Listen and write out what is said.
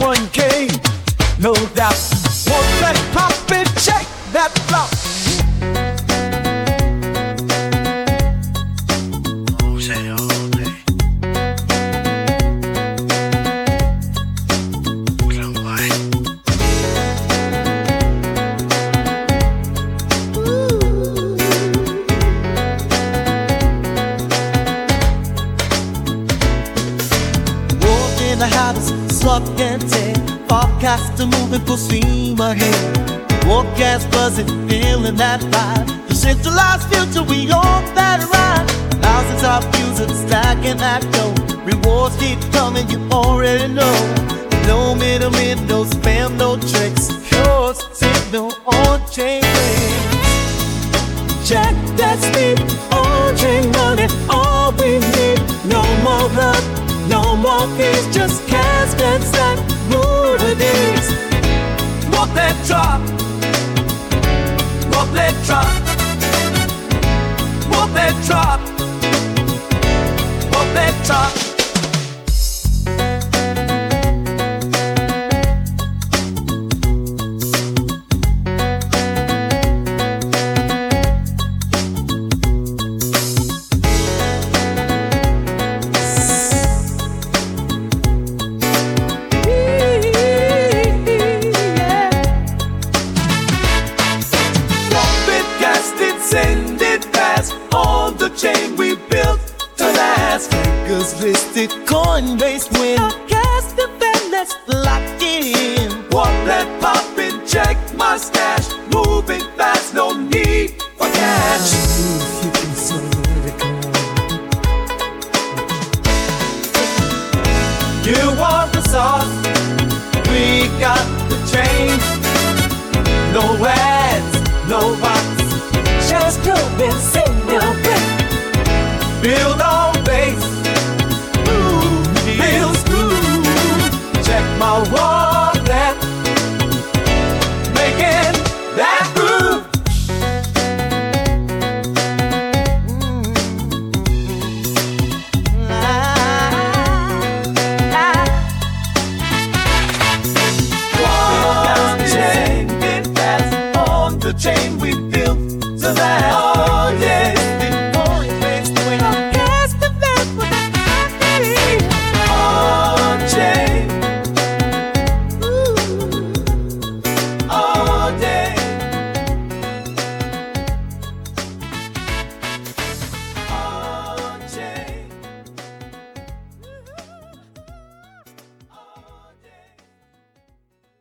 K, no doubt. Won't let pop it, check that flop. The house, slug and tail, forecast moving full steam ahead. Forecast buzzing, feeling that vibe. The centralized future, we on that ride. Thousands of users stacking that dough. Rewards keep coming, you already know. No middlemen, no spam, no tricks. Pure signal on chain links. Check that speed, on chain money, all we need. No more blood, no more fees, just cash and stack rubies. Walk that drop, walk that drop, walk that drop, walk that drop. Send it fast on the chain we built to last. Fingers listed, Coinbase win. Cast the fan, let's lock in. Walk that pop and check my stash. Moving fast, no need for cash. You can You want the sauce? We got the chain. No ads, no bots. just moving, single brick. Build on base. Ooh, feels good. Check my wall.